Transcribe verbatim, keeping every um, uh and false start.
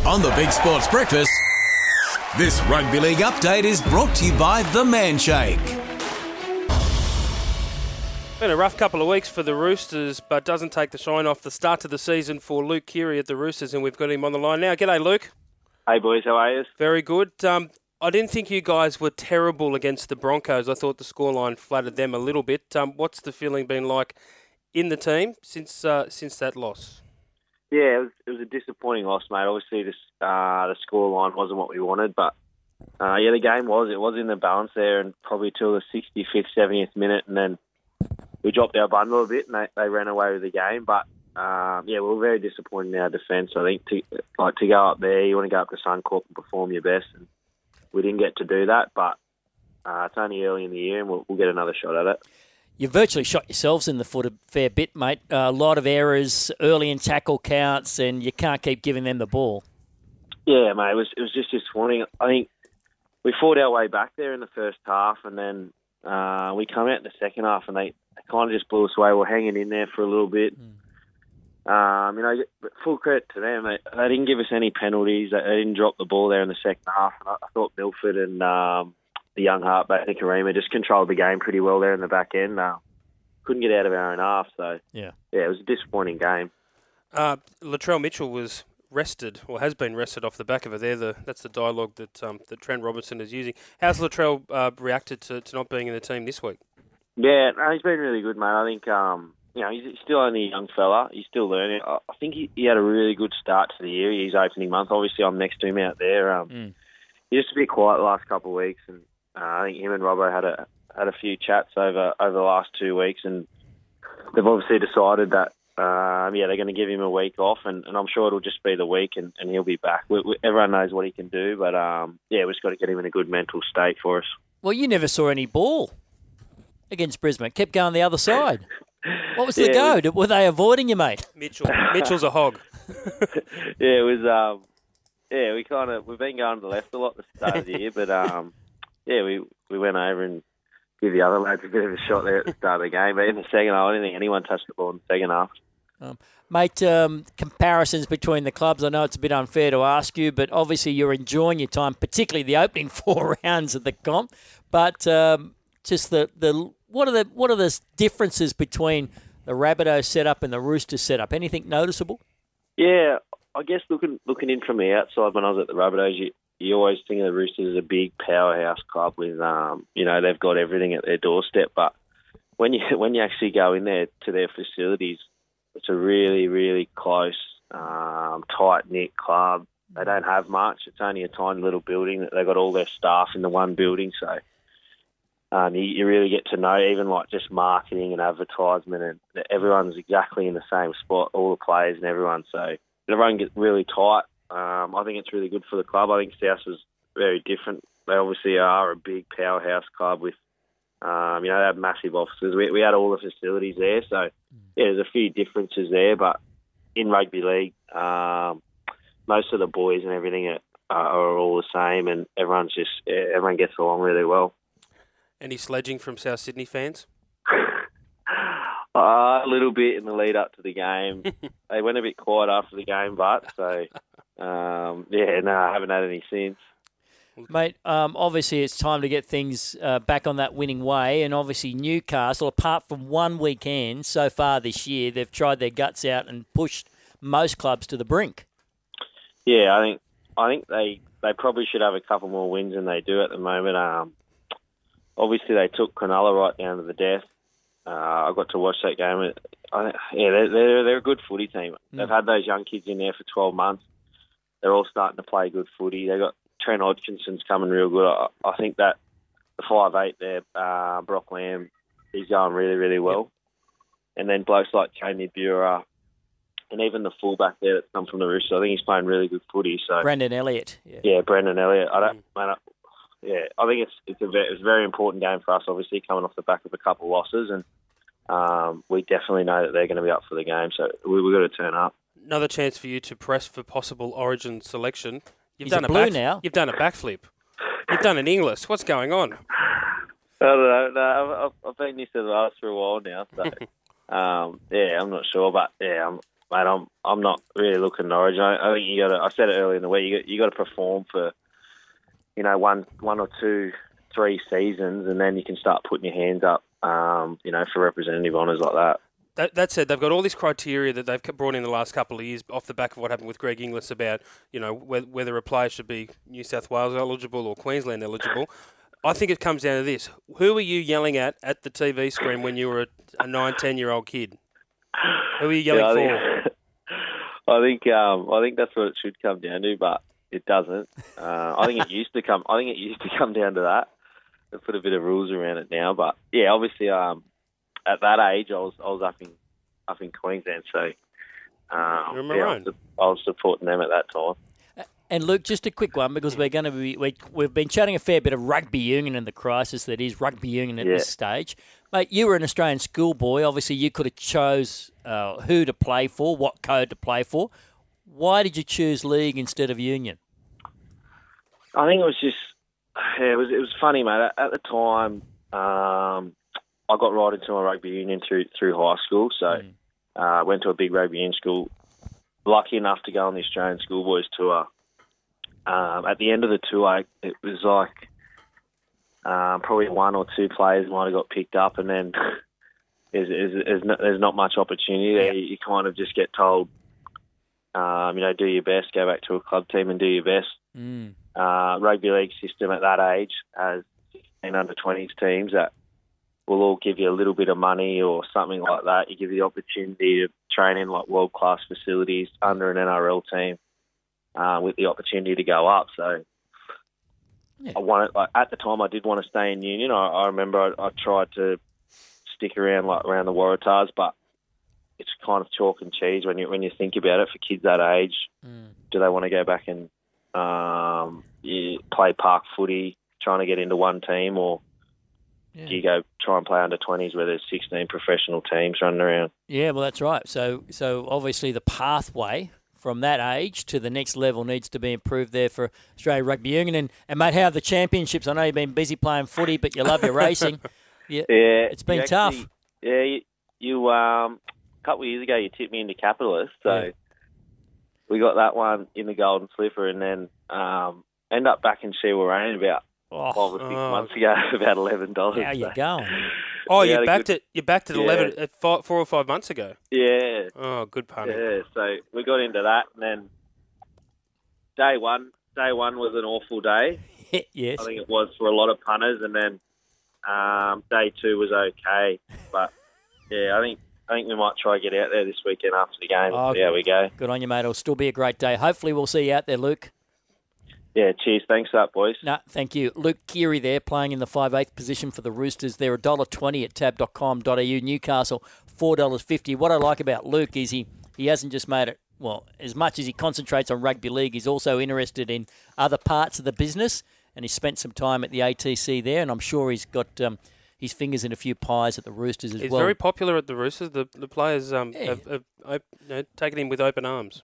On the Big Sports Breakfast, this Rugby League update is brought to you by The Manshake. Been a rough couple of weeks for the Roosters, but doesn't take the shine off the start to the season for Luke Keary at the Roosters, and we've got him on the line now. G'day, Luke. Hey, boys. How are you? Very good. Um, I didn't think you guys were terrible against the Broncos. I thought the scoreline flattered them a little bit. Um, what's the feeling been like in the team since uh, since that loss? Yeah, it was, it was a disappointing loss, mate. Obviously, this, uh, the scoreline wasn't what we wanted, but uh, yeah, the game was. It was in the balance there, and probably till the sixty-fifth, seventieth minute, and then we dropped our bundle a bit, and they, they ran away with the game. But um, yeah, we were very disappointed in our defence. I think to like to go up there, you want to go up to Suncorp and perform your best, and we didn't get to do that. But uh, it's only early in the year, and we'll, we'll get another shot at it. You virtually shot yourselves in the foot a fair bit, mate. Uh, a lot of errors early in tackle counts, and you can't keep giving them the ball. Yeah, mate, it was it was just disappointing. I think we fought our way back there in the first half, and then uh, we come out in the second half, and they, they kind of just blew us away. We're hanging in there for a little bit. Mm. Um, you know, full credit to them. They, they didn't give us any penalties. They, they didn't drop the ball there in the second half. And I, I thought Milford and um, the young halfback, Nikarima, just controlled the game pretty well there in the back end. Uh, couldn't get out of our own half. So, yeah, yeah, it was a disappointing game. Uh, Latrell Mitchell was rested, or has been rested off the back of it. There, the that's the dialogue that um, that Trent Robertson is using. How's Latrell uh, reacted to, to not being in the team this week? Yeah, no, he's been really good, mate. I think... Um, You know, he's still only a young fella. He's still learning. I think he, he had a really good start to the year. He's opening month. Obviously, I'm next to him out there. Um, mm. He's just a bit quiet the last couple of weeks, and uh, I think him and Robbo had a had a few chats over, over the last two weeks, and they've obviously decided that um, yeah they're going to give him a week off, and, and I'm sure it'll just be the week, and, and he'll be back. We, we, everyone knows what he can do, but um, yeah, we've just got to get him in a good mental state for us. Well, you never saw any ball against Brisbane. Kept going the other side. What was the yeah, go? Was, Were they avoiding you, mate? Mitchell, Mitchell's a hog. yeah, it was. Um, yeah, we kind of we've been going to the left a lot at the start of the year, but um, yeah, we, we went over and give the other lads a bit of a shot there at the start of the game. But in the second half, I didn't think anyone touched the ball in the second half. Um, mate, um, comparisons between the clubs. I know it's a bit unfair to ask you, but obviously you're enjoying your time, particularly the opening four rounds of the comp. But um, just the the What are the what are the differences between the Rabbitohs setup and the Roosters setup? Anything noticeable? Yeah, I guess looking looking in from the outside when I was at the Rabbitohs, you, you always think of the Roosters as a big powerhouse club with, um, you know, they've got everything at their doorstep. But when you when you actually go in there to their facilities, it's a really really close, um, tight knit club. They don't have much. It's only a tiny little building that they've got all their staff in the one building, so. Um, you, you really get to know, even like just marketing and advertisement, and everyone's exactly in the same spot, all the players and everyone. So everyone gets really tight. Um, I think it's really good for the club. I think South is very different. They obviously are a big powerhouse club with, um, you know, they have massive offices. We, we had all the facilities there. So, yeah, there's a few differences there. But in rugby league, um, most of the boys and everything are, are all the same, and everyone's just, everyone gets along really well. Any sledging from South Sydney fans? uh, a little bit in the lead up to the game. They went a bit quiet after the game, but so um, yeah, no, I haven't had any since. Mate, um, obviously it's time to get things uh, back on that winning way, and obviously Newcastle, apart from one weekend so far this year, they've tried their guts out and pushed most clubs to the brink. Yeah, I think I think they, they probably should have a couple more wins than they do at the moment. Um, Obviously, they took Cronulla right down to the death. Uh, I got to watch that game. I, yeah, they're, they're, they're a good footy team. Mm. They've had those young kids in there for twelve months. They're all starting to play good footy. They've got Trent Hodgson's coming real good. I, I think that the five eight there, uh, Brock Lamb, he's going really, really well. Yep. And then blokes like Jamie Buhrer and even the fullback there that's come from the Roosters, I think he's playing really good footy. So Brendan Elliott. Yeah, yeah Brendan Elliott. I don't, mm. man, I, Yeah, I think it's it's a, very, it's a very important game for us, obviously, coming off the back of a couple of losses, and um, we definitely know that they're going to be up for the game, so we, we've got to turn up. Another chance for you to press for possible Origin selection. You've He's done a a blue back, now. You've done a backflip. You've done an English. What's going on? I don't know. No, I've, I've been New South Wales for a while now, so um, yeah, I'm not sure, but yeah, I'm mate, I'm I'm not really looking to Origin. I, I think you got to. I said it earlier in the week. You got, you got to perform for, you know, one one or two, three seasons, and then you can start putting your hands up, um, you know, for representative honours like that. That, that said, they've got all this criteria that they've brought in the last couple of years off the back of what happened with Greg Inglis about, you know, whether, whether a player should be New South Wales eligible or Queensland eligible. I think it comes down to this. Who were you yelling at at the T V screen when you were a, a nine, ten-year-old kid? Who are you yelling yeah, I for? Think, I think um, I think that's what it should come down to, but it doesn't. Uh, I think it used to come. I think it used to come down to that. They put a bit of rules around it now, but yeah, obviously, um, at that age, I was I was up in up in Queensland, so um, You're yeah, I, maroon. was, I was supporting them at that time. And Luke, just a quick one, because we're going to be we, we've been chatting a fair bit of rugby union and the crisis that is rugby union at Yeah. this stage. Mate, you were an Australian schoolboy. Obviously, you could have chose uh, who to play for, what code to play for. Why did you choose league instead of union? I think it was just yeah, it was it was funny, mate. At, at the time, um, I got right into my rugby union through through high school, so Mm. uh, went to a big rugby union school. Lucky enough to go on the Australian Schoolboys tour. Um, at the end of the tour, it was like um, probably one or two players might have got picked up, and then there's, there's, there's, not, there's not much opportunity there. You kind of just get told, um, you know, do your best, go back to a club team and do your best. Mm. Uh, rugby league system at that age has sixteen under twenties teams that will all give you a little bit of money or something like that. You give you the opportunity to train in like world-class facilities under an N R L team. Uh, with the opportunity to go up, so Yeah. I wanted. Like, at the time, I did want to stay in union. I, I remember I, I tried to stick around like around the Waratahs, but it's kind of chalk and cheese when you when you think about it. For kids that age, Mm. do they want to go back and um, you play park footy, trying to get into one team, or Yeah. do you go try and play under twenties where there's sixteen professional teams running around? Yeah, well, that's right. So, so obviously the pathway from that age to the next level needs to be improved there for Australia Rugby Union. And, and mate, how are the championships? I know you've been busy playing footy, but you love your racing. Yeah, Yeah, it's been you tough. actually- Yeah, you, you um, a couple of years ago you tipped me into Capitalist, so Yeah. we got that one in the Golden Slipper, and then um, end up back in Shewa Rain about Oh, five or six Oh. months ago, about eleven dollars. how you going? Oh, We you had a backed good- it. You backed it Yeah. eleven, uh, five, four or five months ago. Yeah, Oh, good punting. yeah. So we got into that, and then day one, day one was an awful day. Yes. I think it was for a lot of punters, and then um, day two was okay, but yeah, I think I think we might try to get out there this weekend after the game. Oh, See how we go. Good on you, mate. It'll still be a great day. Hopefully we'll see you out there, Luke. Yeah, cheers. Thanks up, boys. No, thank you. Luke Keary there, playing in the five eighth position for the Roosters. They're one dollar twenty at tab dot com dot a u. Newcastle, four dollars fifty. What I like about Luke is he, he hasn't just made it, well, as much as he concentrates on rugby league, he's also interested in other parts of the business, and he's spent some time at the A T C there, and I'm sure he's got um, his fingers in a few pies at the Roosters as He's well. very popular at the Roosters. The the players um, Yeah. have, have op- you know, taken him with open arms.